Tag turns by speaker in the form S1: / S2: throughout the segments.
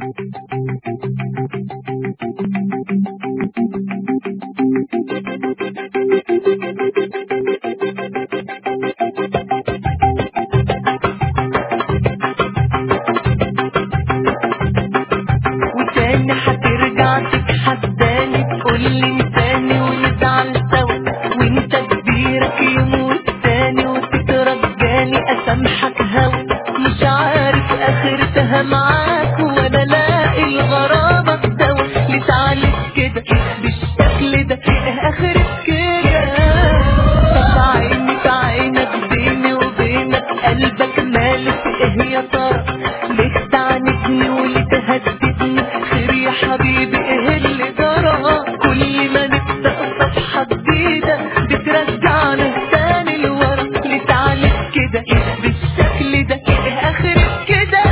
S1: وتاني هترجع تتحداني تقولي انساني ونزعل سوا، وانت كبيرك يموت تاني وتترجاني اسامحك هوا. مش عارف اخرتها معاك ولا لاقي الغرابة دوا. ليه تعالج كده بالشكل ده اخرت كده؟ طب عيني في عينك بيني وبينك قلبك مالك ايه يا ترى؟ ليه تعاندني وليه تهددني؟ خير يا حبيبي ايه اللي جرى؟ كل ما نبدأ صفحة جديدة بترجعنا تاني لورا. ليه تعالج كده بالشكل ده اخرت كده؟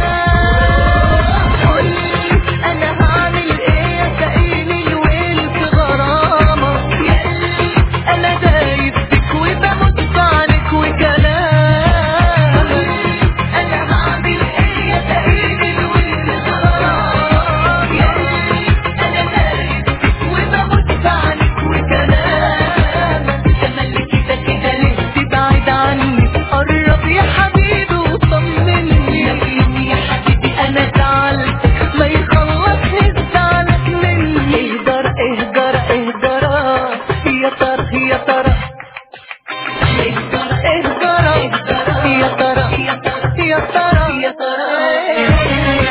S1: قولي انا هعمل ايه يا سقيني الويل في غرامك؟ ياللي انا دايب فيك وبموت في عنك وكلامك. انا هعمل ايه يا سقيني الويل في غرامك؟ ياللي انا دايب فيك وبموت في عنك وكلامك. تملي كده كده ليه تبعد عني؟ قرب يا حبيبي وطمني. يا حبيبي انا زعلتك ما يخلصني زعلك مني. اهدر اهدر اهدر يا ترى يا ترى اهدر اهدر يا ترى يا ترى يا ترى.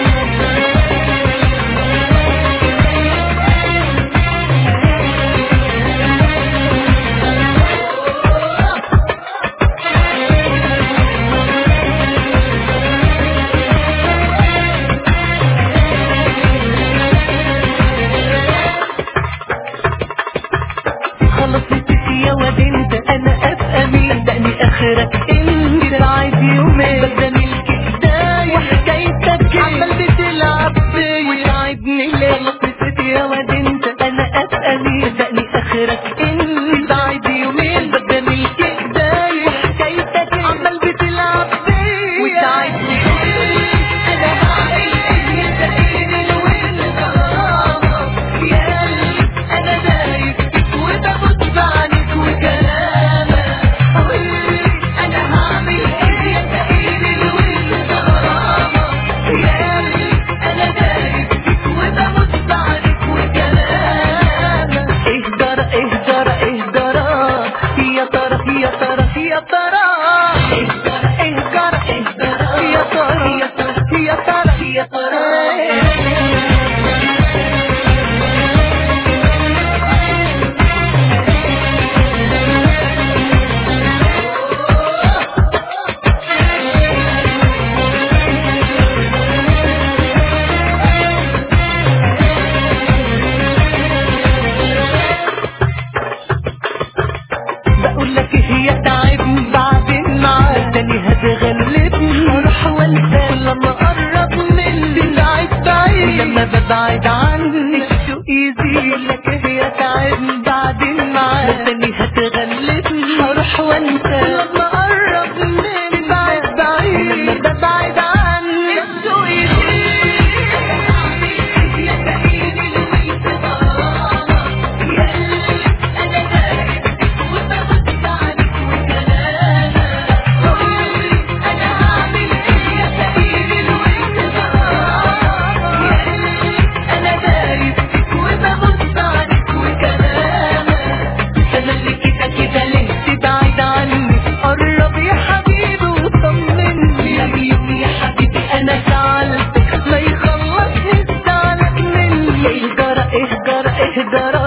S1: خلاص نسيت يا واد انت انا ابقى مين؟ صدقني اخرك انت عايز يومين بدل الكدايه وحكايتك عمال بتلعب بيا وتعبني ليه؟ خلاص نسيت يا واد انت انا ابقى مين؟ صدقني اخرك انت عايز يومين بدل الكدايه وحكايتك عمال بتلعب بيا وتعبني ليه؟ انا هعمل ايه يا سقيني الويل غرامك؟ ياللي انا دايب فيك وبموت في عنك وكلامك. قولي انا هعمل ايه يا سقيني الويل غرامك؟ ياللي انا دايب فيك وبموت في عنك وكلامك. اهدر اهدر اهدر يا ترى يا ترى يا ترى اهدر اهدر اهدر يا ترى يا ترى يا ترى يا ترى. بقول لك هي تعبني بعدين معاك تاني هتغلبني. هروح وانسى لما اقرب مني بعيد بعيد ولما ببعد عني السوق يزيد. لك هي تعبني بعدين معاك تاني هتغلبني. هروح وانسى لما اقرب مني بعيد بعيد ولما ببعد عني السوق يزيد. يا سقيني الويل في غرامك ياللي انا دايب وبموت في عنك وكلامك. قولي انا هعمل ايه يا سقيني الويل في غرامك؟ ياللي انا دايب فيك وبموت في عنك وكلامك. تملي كده كده ليه تبعد عني؟ قرب يا حبيبي وطمني. يا حبيبي انا زعلتك ما يخلصني زعلك مني. اهدر اهدر اهدر